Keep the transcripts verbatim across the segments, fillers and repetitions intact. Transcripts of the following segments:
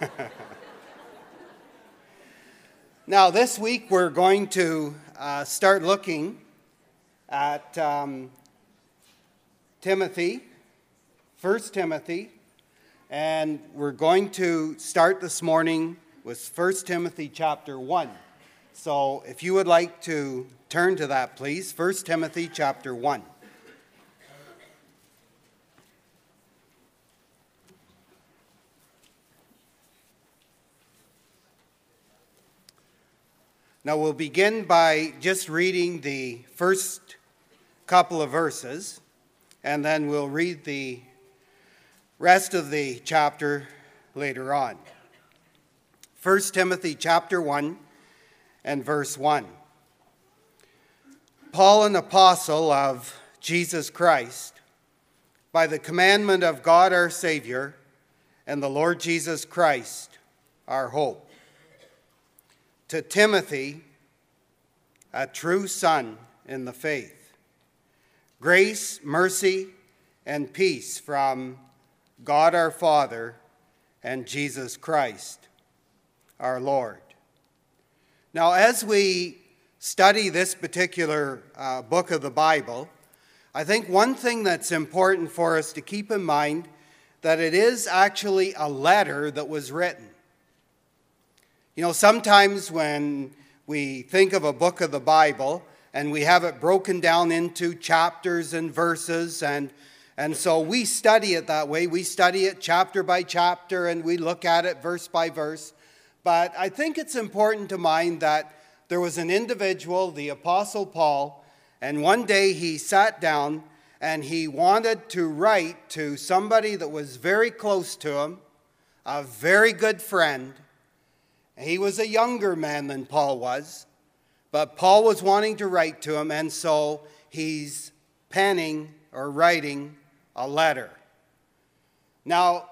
Now, this week we're going to uh, start looking at um, Timothy, First Timothy, and we're going to start this morning with First Timothy chapter one. So if you would like to turn to that, please, First Timothy chapter one. Now we'll begin by just reading the first couple of verses, and then we'll read the rest of the chapter later on. First Timothy chapter one and verse one. Paul, an apostle of Jesus Christ, by the commandment of God our Savior and the Lord Jesus Christ, our hope. To Timothy, a true son in the faith, grace, mercy, and peace from God our Father and Jesus Christ, our Lord. Now, as we study this particular uh, book of the Bible, I think one thing that's important for us to keep in mind that it is actually a letter that was written. You know, sometimes when we think of a book of the Bible and we have it broken down into chapters and verses, and, and so we study it that way. We study it chapter by chapter and we look at it verse by verse. But I think it's important to mind that there was an individual, the Apostle Paul, and one day he sat down and he wanted to write to somebody that was very close to him, a very good friend. He was a younger man than Paul was, but Paul was wanting to write to him, and so he's penning or writing a letter. Now,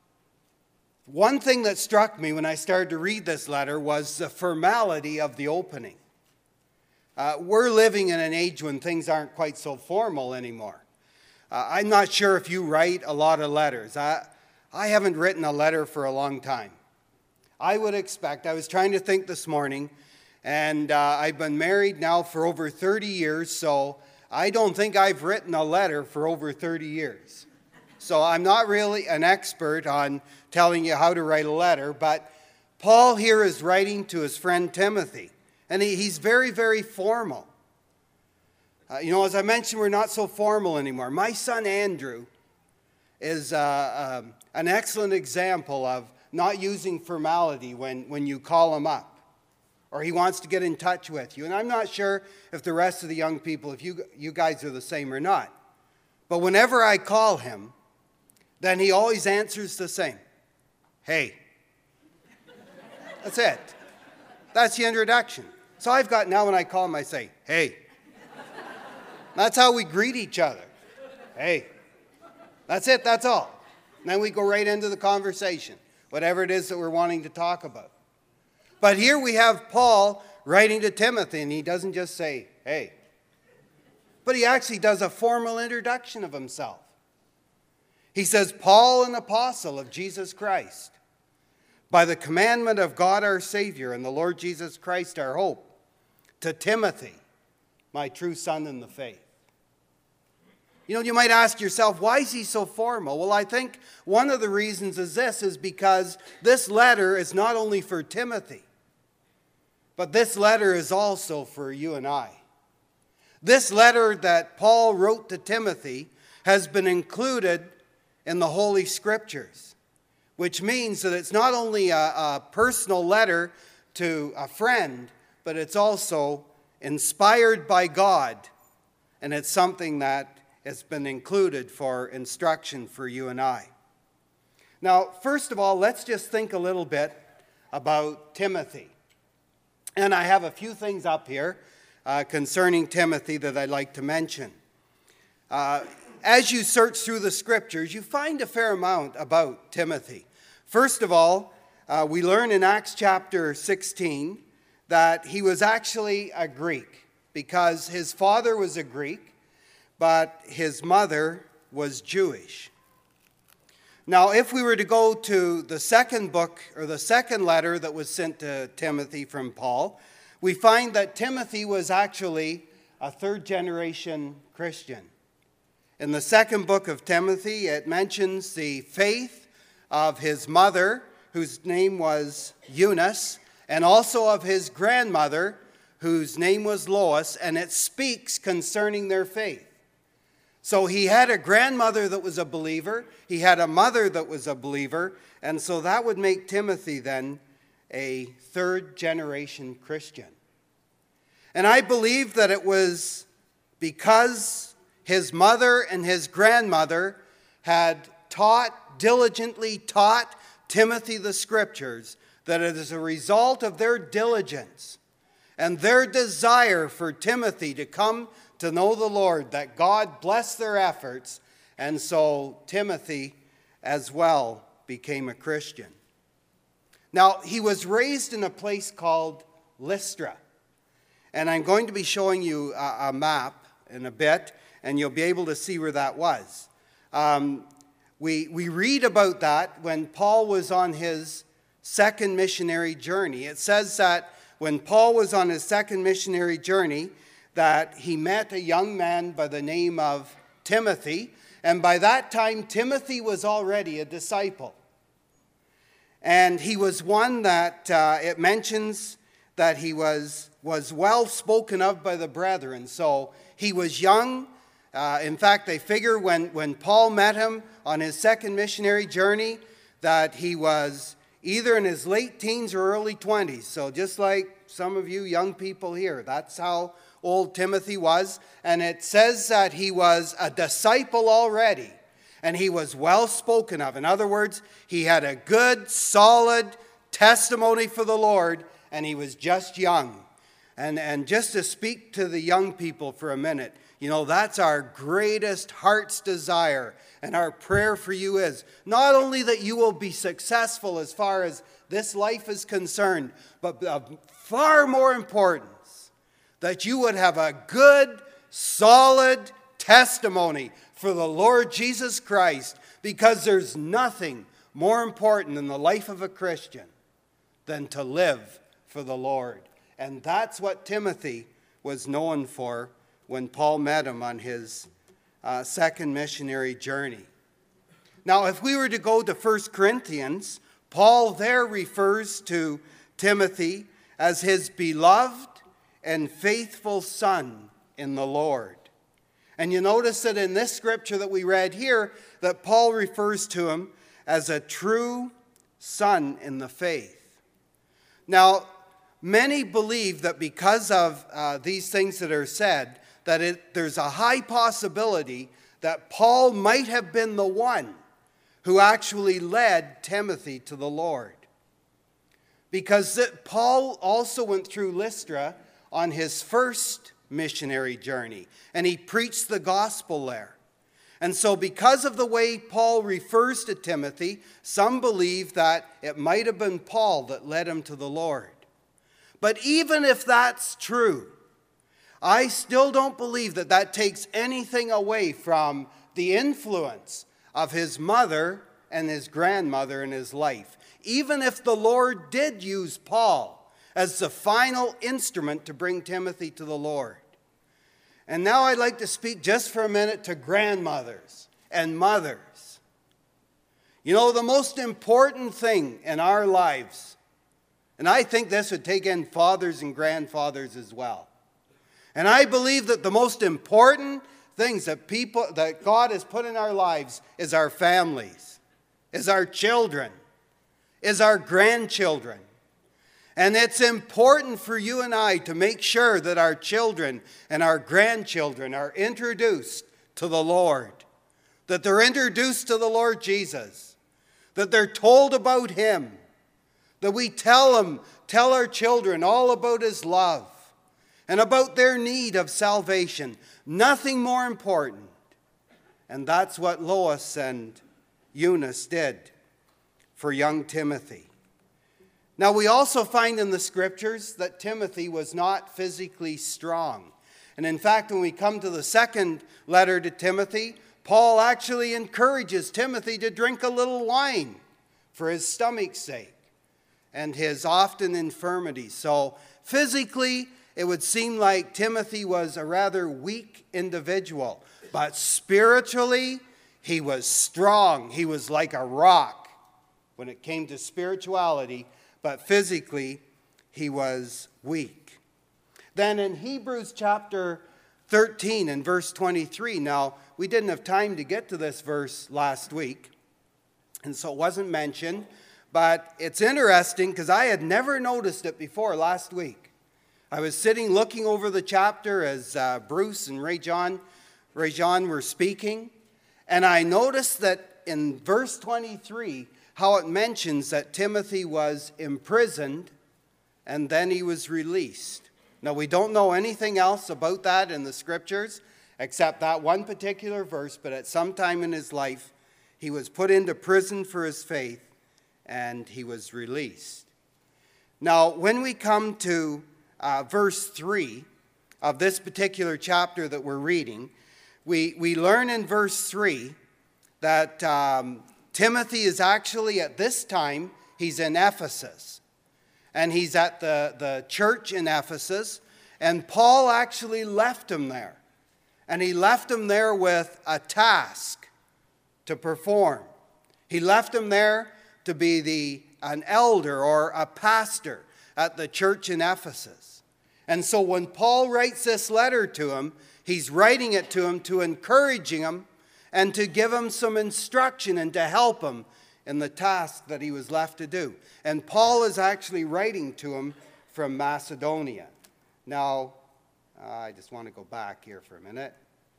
one thing that struck me when I started to read this letter was the formality of the opening. Uh, we're living in an age when things aren't quite so formal anymore. Uh, I'm not sure if you write a lot of letters. I, I haven't written a letter for a long time. I would expect, I was trying to think this morning, and uh, I've been married now for over thirty years, so I don't think I've written a letter for over thirty years. So I'm not really an expert on telling you how to write a letter, but Paul here is writing to his friend Timothy, and he, he's very, very formal. Uh, you know, as I mentioned, we're not so formal anymore. My son Andrew is uh, um, an excellent example of not using formality when, when you call him up or he wants to get in touch with you. And I'm not sure if the rest of the young people, if you, you guys are the same or not. But whenever I call him, then he always answers the same. Hey. That's it. That's the introduction. So I've got, now when I call him, I say, hey. That's how we greet each other. Hey. That's it, that's all. And then we go right into the conversation, whatever it is that we're wanting to talk about. But here we have Paul writing to Timothy, and he doesn't just say, hey, but he actually does a formal introduction of himself. He says, Paul, an apostle of Jesus Christ, by the commandment of God our Savior and the Lord Jesus Christ our hope, to Timothy, my true son in the faith. You know, you might ask yourself, why is he so formal? Well, I think one of the reasons is this, is because this letter is not only for Timothy, but this letter is also for you and I. This letter that Paul wrote to Timothy has been included in the Holy Scriptures, which means that it's not only a, a personal letter to a friend, but it's also inspired by God, and it's something that has been included for instruction for you and I. Now, first of all, let's just think a little bit about Timothy. And I have a few things up here uh, concerning Timothy that I'd like to mention. Uh, as you search through the Scriptures, you find a fair amount about Timothy. First of all, uh, we learn in Acts chapter sixteen that he was actually a Greek because his father was a Greek, but his mother was Jewish. Now, if we were to go to the second book, or the second letter that was sent to Timothy from Paul, we find that Timothy was actually a third-generation Christian. In the second book of Timothy, it mentions the faith of his mother, whose name was Eunice, and also of his grandmother, whose name was Lois, and it speaks concerning their faith. So he had a grandmother that was a believer, he had a mother that was a believer, and so that would make Timothy then a third-generation Christian. And I believe that it was because his mother and his grandmother had taught, diligently taught Timothy the Scriptures, that it is a result of their diligence and their desire for Timothy to come to know the Lord, that God blessed their efforts, and so Timothy as well became a Christian. Now, he was raised in a place called Lystra, and I'm going to be showing you a, a map in a bit, and you'll be able to see where that was. Um, we, we read about that when Paul was on his second missionary journey. It says that when Paul was on his second missionary journey, that he met a young man by the name of Timothy, and by that time Timothy was already a disciple. And he was one that uh, it mentions that he was, was well spoken of by the brethren. So he was young. Uh, in fact, they figure when, when Paul met him on his second missionary journey that he was either in his late teens or early twenties. So just like some of you young people here, that's how old Timothy was. And it says that he was a disciple already, and he was well spoken of. In other words, he had a good, solid testimony for the Lord, and he was just young. And, and just to speak to the young people for a minute, you know, that's our greatest heart's desire, and our prayer for you is not only that you will be successful as far as this life is concerned, but of far more importance, that you would have a good, solid testimony for the Lord Jesus Christ, because there's nothing more important in the life of a Christian than to live for the Lord. And that's what Timothy was known for when Paul met him on his uh, second missionary journey. Now, if we were to go to First Corinthians, Paul there refers to Timothy as his beloved and faithful son in the Lord. And you notice that in this scripture that we read here, that Paul refers to him as a true son in the faith. Now, many believe that because of uh, these things that are said, that it, there's a high possibility that Paul might have been the one who actually led Timothy to the Lord. Because Paul also went through Lystra on his first missionary journey, and he preached the gospel there. And so because of the way Paul refers to Timothy, some believe that it might have been Paul that led him to the Lord. But even if that's true, I still don't believe that that takes anything away from the influence of his mother and his grandmother in his life. Even if the Lord did use Paul as the final instrument to bring Timothy to the Lord. And now I'd like to speak just for a minute to grandmothers and mothers. You know, the most important thing in our lives, and I think this would take in fathers and grandfathers as well. And I believe that the most important things that people, that God has put in our lives is our families, is our children, is our grandchildren. And it's important for you and I to make sure that our children and our grandchildren are introduced to the Lord, that they're introduced to the Lord Jesus, that they're told about Him, that we tell them, tell our children all about His love and about their need of salvation. Nothing more important. And that's what Lois and Eunice did for young Timothy. Now, we also find in the scriptures that Timothy was not physically strong. And in fact, when we come to the second letter to Timothy, Paul actually encourages Timothy to drink a little wine for his stomach's sake and his often infirmities. So physically, it would seem like Timothy was a rather weak individual, but spiritually, he was strong. He was like a rock when it came to spirituality, but physically, he was weak. Then in Hebrews chapter thirteen and verse twenty-three, now we didn't have time to get to this verse last week, and so it wasn't mentioned, but it's interesting because I had never noticed it before last week. I was sitting looking over the chapter as uh, Bruce and Ray John, Ray John were speaking, and I noticed that in verse twenty-three, how it mentions that Timothy was imprisoned and then he was released. Now, we don't know anything else about that in the scriptures except that one particular verse, but at some time in his life, he was put into prison for his faith and he was released. Now, when we come to uh, verse three of this particular chapter that we're reading, we, we learn in verse three that um, Timothy is actually at this time, he's in Ephesus. And he's at the, the church in Ephesus. And Paul actually left him there. And he left him there with a task to perform. He left him there to be the, an elder or a pastor at the church in Ephesus. And so when Paul writes this letter to him, he's writing it to him to encourage him and to give him some instruction and to help him in the task that he was left to do. And Paul is actually writing to him from Macedonia. Now, uh, I just want to go back here for a minute.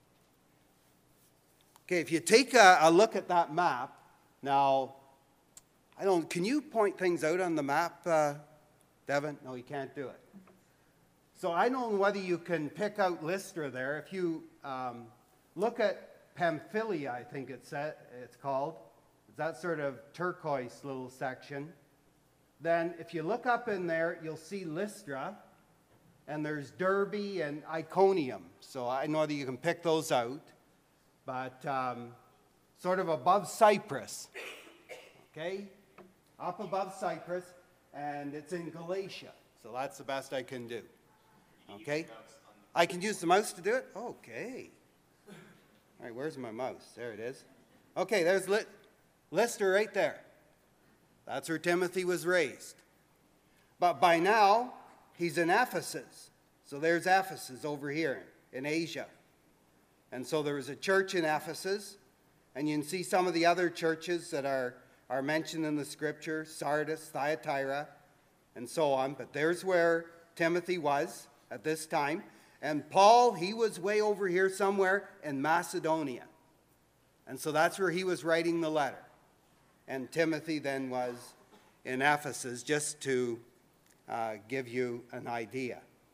Okay, if you take a, a look at that map, now, I don't, can you point things out on the map, uh, Devin? No, you can't do it. So I don't know whether you can pick out Lystra there. If you um, look at Pamphylia, I think it's, it's called. It's that sort of turquoise little section. Then if you look up in there, you'll see Lystra, and there's Derbe and Iconium. So I know that you can pick those out, but um, sort of above Cyprus, okay? Up above Cyprus, and it's in Galatia. So that's the best I can do, okay? I can use the mouse to do it? Okay. All right, where's my mouse? There it is. Okay, there's Ly- Lystra right there. That's where Timothy was raised. But by now, he's in Ephesus. So there's Ephesus over here in Asia. And so there was a church in Ephesus, and you can see some of the other churches that are, are mentioned in the scripture, Sardis, Thyatira, and so on. But there's where Timothy was at this time. And Paul, he was way over here somewhere in Macedonia. And so that's where he was writing the letter. And Timothy then was in Ephesus, just to uh, give you an idea.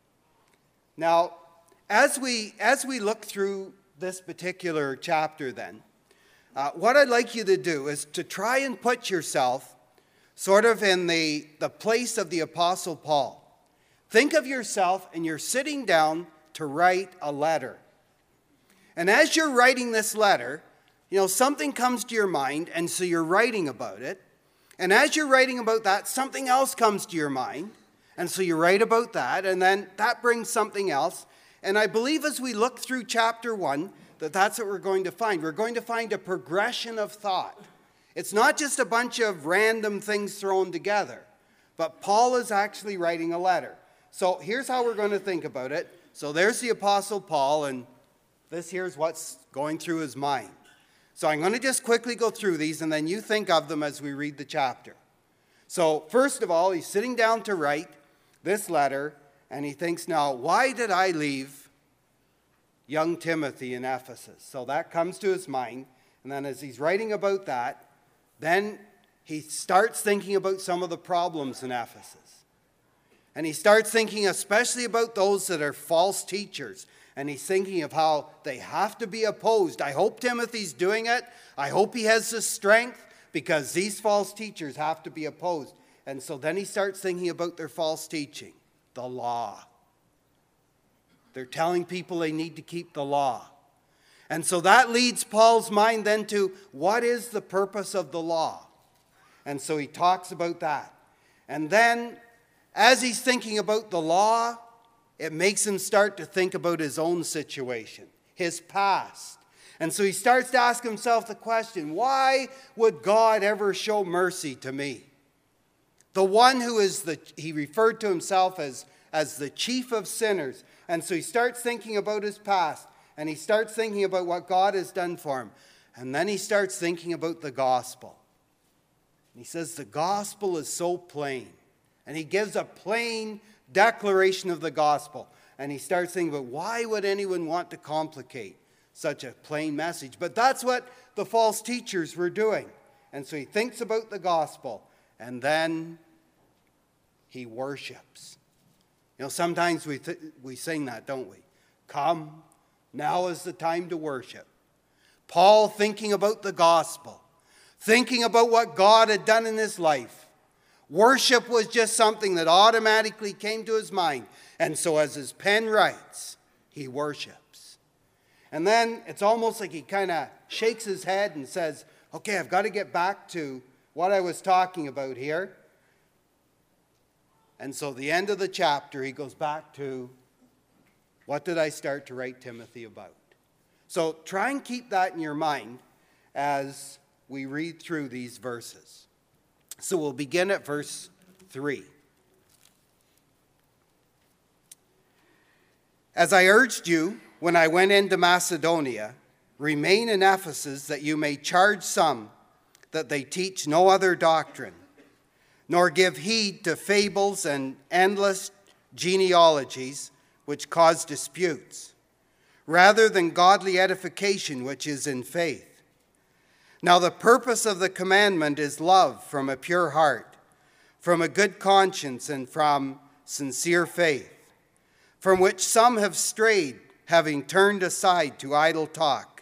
Now, as we, as we look through this particular chapter then, uh, what I'd like you to do is to try and put yourself sort of in the, the place of the Apostle Paul. Think of yourself and you're sitting down to write a letter. And as you're writing this letter, you know, something comes to your mind, and so you're writing about it. And as you're writing about that, something else comes to your mind, and so you write about that, and then that brings something else. And I believe as we look through chapter one, that that's what we're going to find. We're going to find a progression of thought. It's not just a bunch of random things thrown together, but Paul is actually writing a letter. So here's how we're going to think about it. So there's the Apostle Paul, and this here's what's going through his mind. So I'm going to just quickly go through these, and then you think of them as we read the chapter. So first of all, he's sitting down to write this letter, and he thinks, now, why did I leave young Timothy in Ephesus? So that comes to his mind, and then as he's writing about that, then he starts thinking about some of the problems in Ephesus. And he starts thinking especially about those that are false teachers. And he's thinking of how they have to be opposed. I hope Timothy's doing it. I hope he has the strength, because these false teachers have to be opposed. And so then he starts thinking about their false teaching, the law. They're telling people they need to keep the law. And so that leads Paul's mind then to, what is the purpose of the law? And so he talks about that. And then, as he's thinking about the law, it makes him start to think about his own situation, his past. And so he starts to ask himself the question, why would God ever show mercy to me? The one who is the, he referred to himself as, as the chief of sinners. And so he starts thinking about his past. And he starts thinking about what God has done for him. And then he starts thinking about the gospel. And he says the gospel is so plain. And he gives a plain declaration of the gospel. And he starts thinking about, why would anyone want to complicate such a plain message? But that's what the false teachers were doing. And so he thinks about the gospel. And then he worships. You know, sometimes we, th- we sing that, don't we? Come. Now is the time to worship. Paul thinking about the gospel, thinking about what God had done in his life. Worship was just something that automatically came to his mind. And so as his pen writes, he worships. And then it's almost like he kind of shakes his head and says, okay, I've got to get back to what I was talking about here. And so the end of the chapter, he goes back to, what did I start to write Timothy about? So try and keep that in your mind as we read through these verses. So we'll begin at verse three. As I urged you when I went into Macedonia, remain in Ephesus that you may charge some that they teach no other doctrine, nor give heed to fables and endless genealogies which cause disputes, rather than godly edification which is in faith. Now the purpose of the commandment is love from a pure heart, from a good conscience, and from sincere faith, from which some have strayed, having turned aside to idle talk,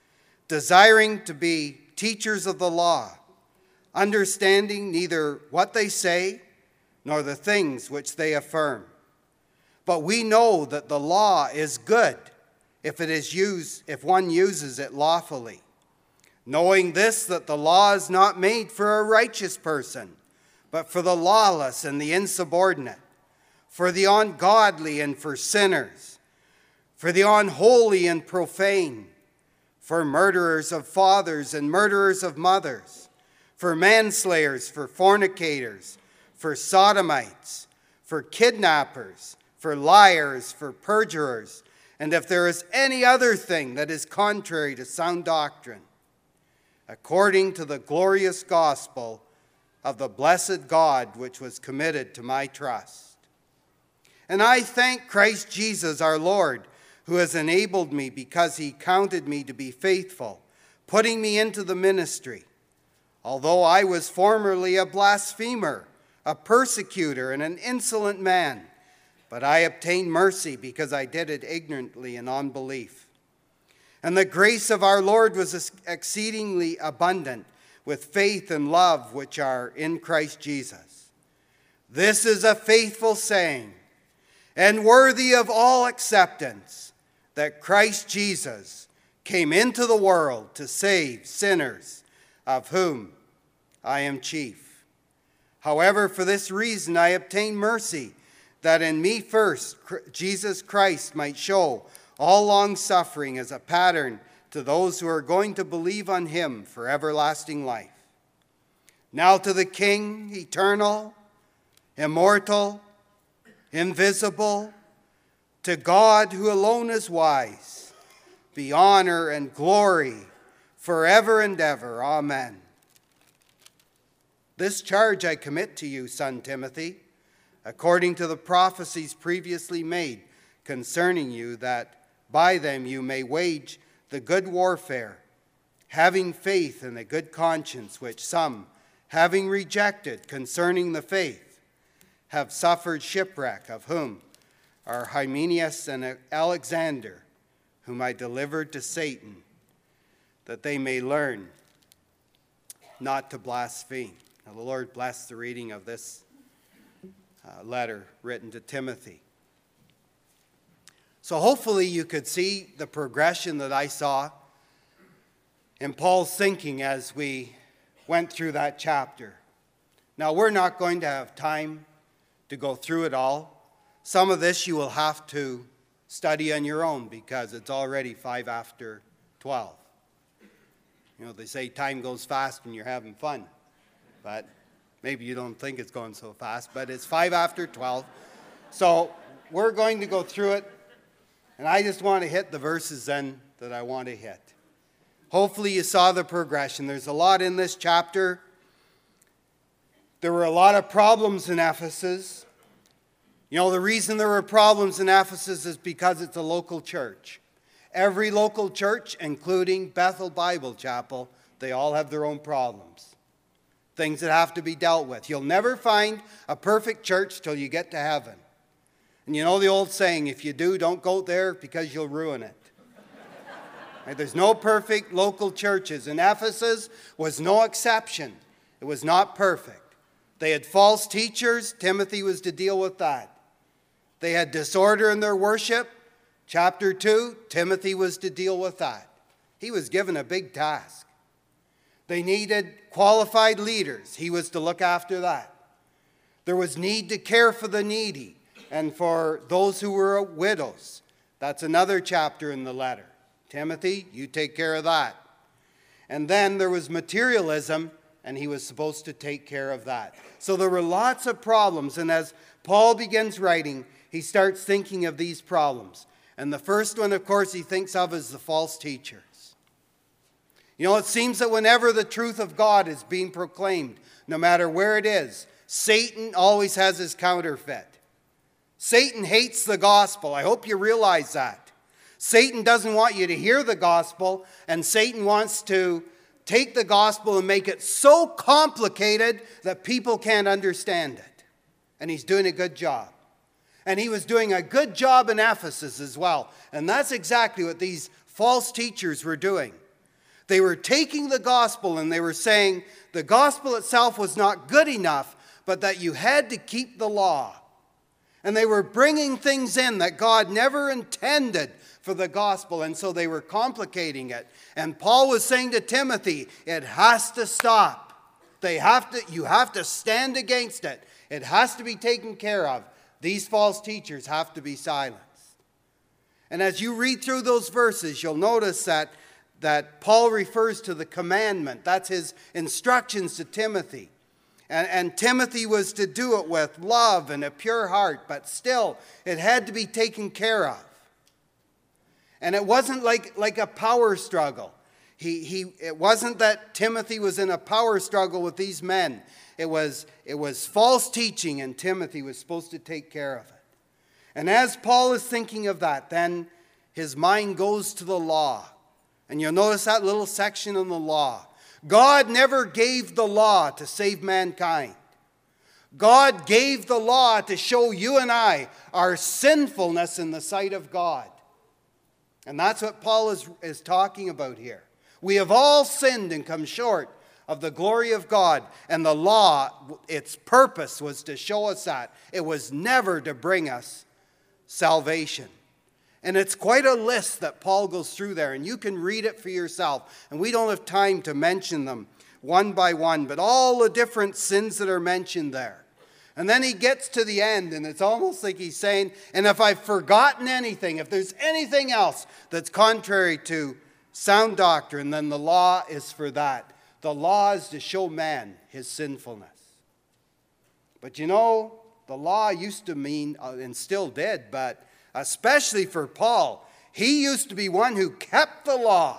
desiring to be teachers of the law, understanding neither what they say nor the things which they affirm. But we know that the law is good if it is used, if one uses it lawfully. Knowing this, that the law is not made for a righteous person, but for the lawless and the insubordinate, for the ungodly and for sinners, for the unholy and profane, for murderers of fathers and murderers of mothers, for manslayers, for fornicators, for sodomites, for kidnappers, for liars, for perjurers, and if there is any other thing that is contrary to sound doctrine, according to the glorious gospel of the blessed God which was committed to my trust. And I thank Christ Jesus our Lord, who has enabled me because he counted me to be faithful, putting me into the ministry. Although I was formerly a blasphemer, a persecutor, and an insolent man, but I obtained mercy because I did it ignorantly in unbelief. And the grace of our Lord was exceedingly abundant with faith and love which are in Christ Jesus. This is a faithful saying and worthy of all acceptance, that Christ Jesus came into the world to save sinners, of whom I am chief. However, for this reason I obtained mercy, that in me first Jesus Christ might show all long-suffering as a pattern to those who are going to believe on him for everlasting life. Now to the King, eternal, immortal, invisible, to God who alone is wise, be honor and glory forever and ever. Amen. This charge I commit to you, son Timothy, according to the prophecies previously made concerning you, that by them you may wage the good warfare, having faith and a good conscience, which some, having rejected concerning the faith, have suffered shipwreck, of whom are Hymenaeus and Alexander, whom I delivered to Satan, that they may learn not to blaspheme. Now the Lord bless the reading of this uh, letter written to Timothy. So hopefully you could see the progression that I saw in Paul's thinking as we went through that chapter. Now, we're not going to have time to go through it all. Some of this you will have to study on your own because it's already five after twelve. You know, they say time goes fast when you're having fun. But maybe you don't think it's going so fast, but it's five after twelve. So we're going to go through it, and I just want to hit the verses then that I want to hit. Hopefully you saw the progression. There's a lot in this chapter. There were a lot of problems in Ephesus. You know, the reason there were problems in Ephesus is because it's a local church. Every local church, including Bethel Bible Chapel, they all have their own problems. Things that have to be dealt with. You'll never find a perfect church till you get to heaven. And you know the old saying, if you do, don't go there because you'll ruin it. Right? There's no perfect local churches, and Ephesus was no exception. It was not perfect. They had false teachers. Timothy was to deal with that. They had disorder in their worship. Chapter two, Timothy was to deal with that. He was given a big task. They needed qualified leaders. He was to look after that. There was need to care for the needy and for those who were widows. That's another chapter in the letter. Timothy, you take care of that. And then there was materialism, and he was supposed to take care of that. So there were lots of problems, and as Paul begins writing, he starts thinking of these problems. And the first one, of course, he thinks of is the false teachers. You know, it seems that whenever the truth of God is being proclaimed, no matter where it is, Satan always has his counterfeit. Satan hates the gospel. I hope you realize that. Satan doesn't want you to hear the gospel, and Satan wants to take the gospel and make it so complicated that people can't understand it. And he's doing a good job. And he was doing a good job in Ephesus as well. And that's exactly what these false teachers were doing. They were taking the gospel and they were saying the gospel itself was not good enough, but that you had to keep the law. And they were bringing things in that God never intended for the gospel, and so they were complicating it. And Paul was saying to Timothy, it has to stop. They have to, you have to stand against it. It has to be taken care of. These false teachers have to be silenced. And as you read through those verses, you'll notice that, that Paul refers to the commandment. That's his instructions to Timothy. And, and Timothy was to do it with love and a pure heart, but still, it had to be taken care of. And it wasn't like, like a power struggle. He, he, it wasn't that Timothy was in a power struggle with these men. It was, it was false teaching, and Timothy was supposed to take care of it. And as Paul is thinking of that, then his mind goes to the law. And you'll notice that little section on the law. God never gave the law to save mankind. God gave the law to show you and I our sinfulness in the sight of God. And that's what Paul is, is talking about here. We have all sinned and come short of the glory of God. And the law, its purpose was to show us that. It was never to bring us salvation. And it's quite a list that Paul goes through there. And you can read it for yourself. And we don't have time to mention them one by one. But all the different sins that are mentioned there. And then he gets to the end, and it's almost like he's saying, and if I've forgotten anything, if there's anything else that's contrary to sound doctrine, then the law is for that. The law is to show man his sinfulness. But you know, the law used to mean, and still did, but especially for Paul, he used to be one who kept the law.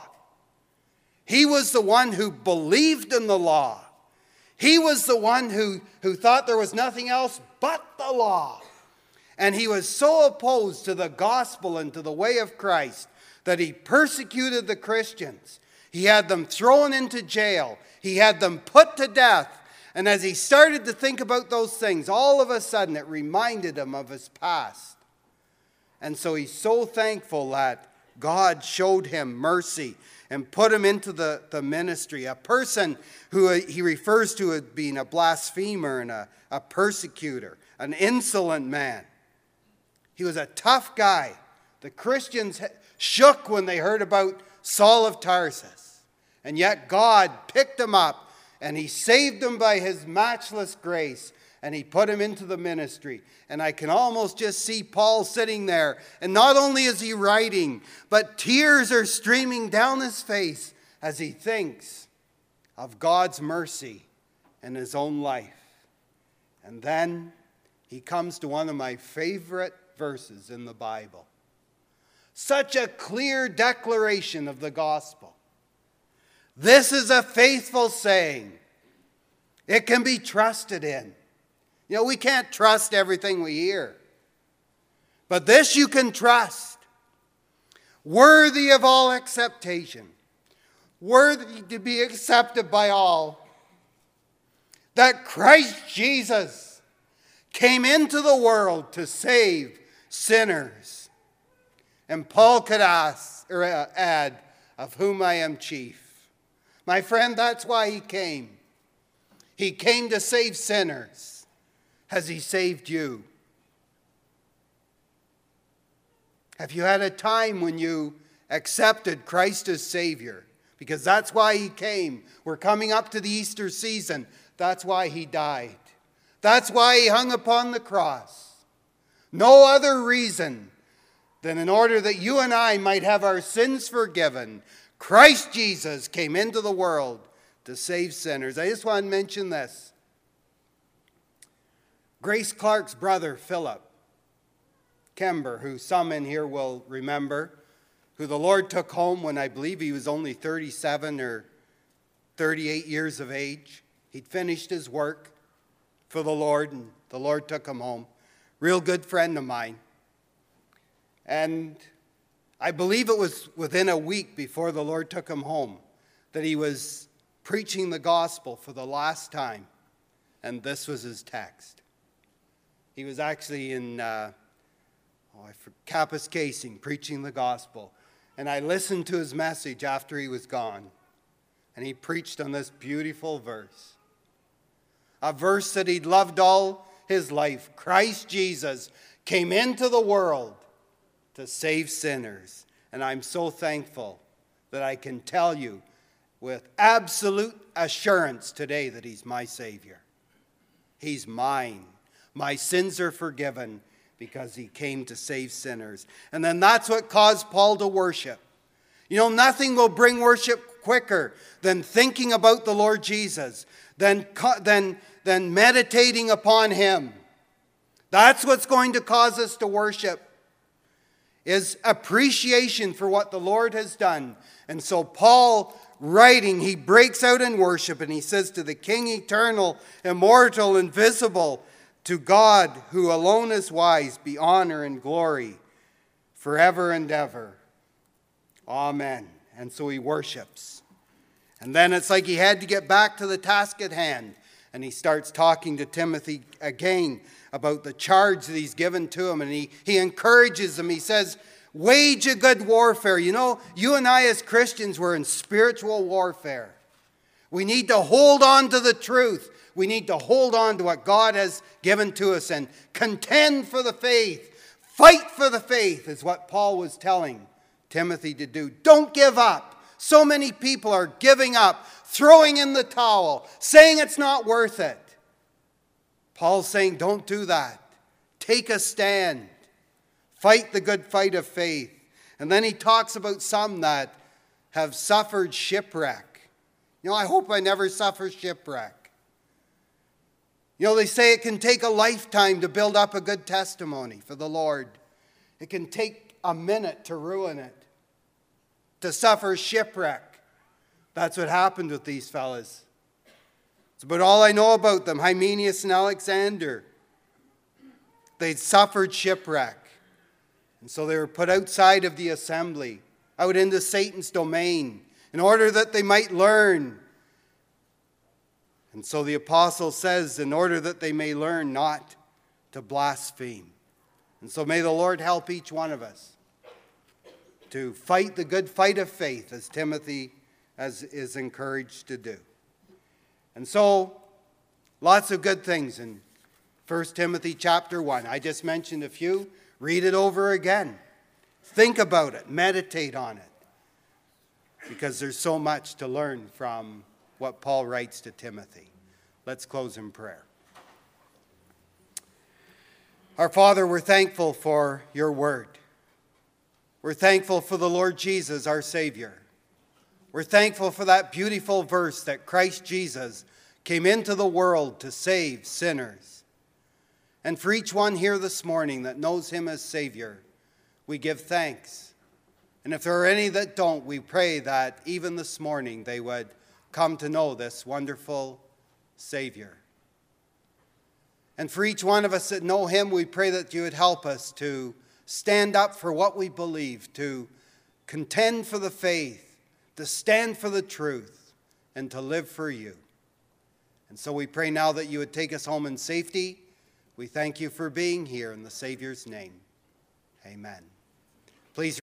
He was the one who believed in the law. He was the one who, who thought there was nothing else but the law. And he was so opposed to the gospel and to the way of Christ that he persecuted the Christians. He had them thrown into jail. He had them put to death. And as he started to think about those things, all of a sudden it reminded him of his past. And so he's so thankful that God showed him mercy and put him into the, the ministry. A person who he refers to as being a blasphemer and a, a persecutor, an insolent man. He was a tough guy, The Christians shook when they heard about Saul of Tarsus. And yet God picked him up and he saved him by his matchless grace. And he put him into the ministry. And I can almost just see Paul sitting there. And not only is he writing, but tears are streaming down his face as he thinks of God's mercy in his own life. And then he comes to one of my favorite verses in the Bible. Such a clear declaration of the gospel. This is a faithful saying. It can be trusted in. You know, we can't trust everything we hear. But this you can trust. Worthy of all acceptation. Worthy to be accepted by all. That Christ Jesus came into the world to save sinners. And Paul could ask, or add, of whom I am chief. My friend, that's why he came. He came to save sinners. Has he saved you? Have you had a time when you accepted Christ as Savior? Because that's why he came. We're coming up to the Easter season. That's why he died. That's why he hung upon the cross. No other reason than in order that you and I might have our sins forgiven. Christ Jesus came into the world to save sinners. I just want to mention this. Grace Clark's brother, Philip Kember, who some in here will remember, who the Lord took home when I believe he was only thirty-seven or thirty-eight years of age. He'd finished his work for the Lord, and the Lord took him home. Real good friend of mine. And I believe it was within a week before the Lord took him home that he was preaching the gospel for the last time. And this was his text. He was actually in uh, oh, Kapuskasing preaching the gospel. And I listened to his message after he was gone. And he preached on this beautiful verse. A verse that he'd loved all his life. Christ Jesus came into the world to save sinners. And I'm so thankful that I can tell you with absolute assurance today that he's my Savior. He's mine. My sins are forgiven because he came to save sinners. And then that's what caused Paul to worship. You know, nothing will bring worship quicker than thinking about the Lord Jesus, than, than, than meditating upon him. That's what's going to cause us to worship, is appreciation for what the Lord has done. And so Paul, writing, he breaks out in worship and he says, to the King eternal, immortal, invisible, to God who alone is wise, be honor and glory forever and ever. Amen. And so he worships. And then it's like he had to get back to the task at hand. And he starts talking to Timothy again about the charge that he's given to him. And he, he encourages him. He says, wage a good warfare. You know, you and I as Christians, we're in spiritual warfare. We need to hold on to the truth. We need to hold on to what God has given to us and contend for the faith. Fight for the faith is what Paul was telling Timothy to do. Don't give up. So many people are giving up, throwing in the towel, saying it's not worth it. Paul's saying, don't do that. Take a stand. Fight the good fight of faith. And then he talks about some that have suffered shipwreck. You know, I hope I never suffer shipwreck. You know, they say it can take a lifetime to build up a good testimony for the Lord. It can take a minute to ruin it, to suffer shipwreck. That's what happened with these fellas. It's about all I know about them, Hymenaeus and Alexander. They'd suffered shipwreck. And so they were put outside of the assembly, out into Satan's domain, in order that they might learn. And so the apostle says, in order that they may learn not to blaspheme. And so may the Lord help each one of us to fight the good fight of faith, as Timothy as is encouraged to do. And so, lots of good things in First Timothy chapter one. I just mentioned a few. Read it over again. Think about it. Meditate on it. Because there's so much to learn from what Paul writes to Timothy. Let's close in prayer. Our Father, we're thankful for your word. We're thankful for the Lord Jesus, our Savior. We're thankful for that beautiful verse that Christ Jesus came into the world to save sinners. And for each one here this morning that knows him as Savior, we give thanks. And if there are any that don't, we pray that even this morning they would come to know this wonderful Savior. And for each one of us that know him, we pray that you would help us to stand up for what we believe, to contend for the faith, to stand for the truth, and to live for you. And so we pray now that you would take us home in safety. We thank you for being here in the Savior's name. Amen. Please